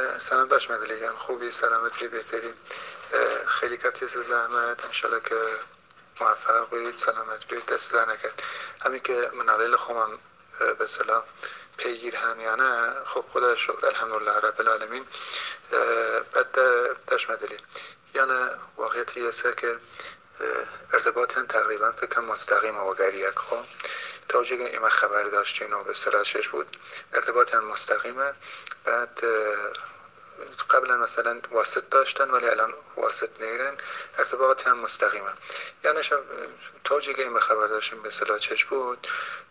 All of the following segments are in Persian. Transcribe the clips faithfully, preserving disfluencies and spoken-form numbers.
سلام داشت مدلیگم خوبی سلامتی بهتری خیلی کتیز زحمت انشالله که موفق بید سلامت بید دست در نکرد همین که منالیل خومم به صلاح پیگیر هم یا نه خب خدا شکر الحمدلله رب العالمین بعد داشت مدلی یعنی واقعیتی هسته که ارتباطن تقریبا فکر مستقیم و گریک خب تا وجه ایمه خبر داشتین و به صلاح شش بود ارتباطن مستقیمه بعد قبلا مثلا واسط داشتن ولی الان واسط نیرن ارتباطات هم مستقیمه یعنی تا وجه ایمه خبر داشتیم به صلاح چش بود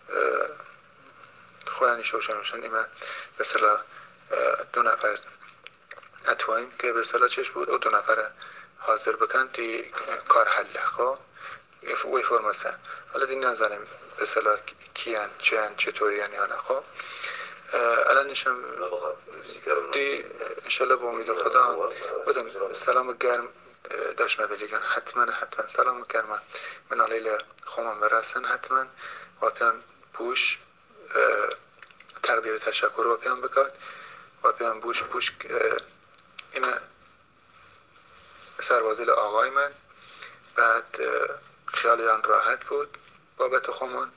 خودنی شوشنوشن ایمه به صلاح دو نفر اتوایم که به صلاح چش بود و دو نفر حاضر بکن تی کار حله خب وی فرماسه حالا دی نظرم به صلاح کیان چیان چطوری هن یا نه خب الان نشم دی انشالله با امید خدا بودم سلام گرم داشت مدلیگن حتما حتما سلام گرم من علیل خومم برسن حتما و پیان بوش تقدیر تشکر و پیان بکاد و پیان بوش بوش این سربازیل آقای من بعد خیال آن راحت بود بابت خومون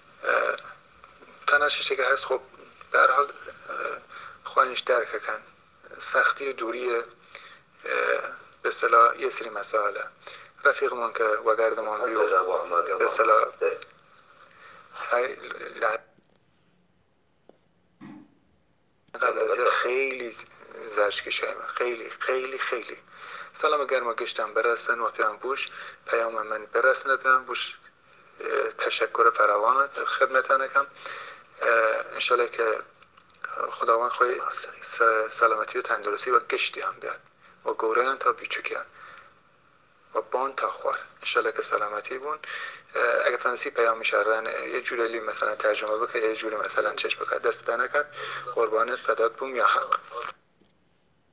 تنششه که هست خب به هر حال خوانش درک کن سختی و دوری به صلاح یه سری مسائله رفیق من که وگرد من بیو به صلاح قبل از خیلی زرش کشیم خیلی خیلی خیلی سلام گرم گشتم برسن و پیام بوش پیام من برسن پیام بوش تشکر فراوانت خدمتانه کم انشالله که خداوند خواهی سلامتی و تندرستی و گشتی هم بیاد و گوره تا بیچوکیان و بان تا خوار انشالله که سلامتی بون اگه تنسی پیام میشارن یه جوری مثلا ترجمه بکن یه جوری مثلا چشم بکن دست نکن قربانت فدات بوم یا حق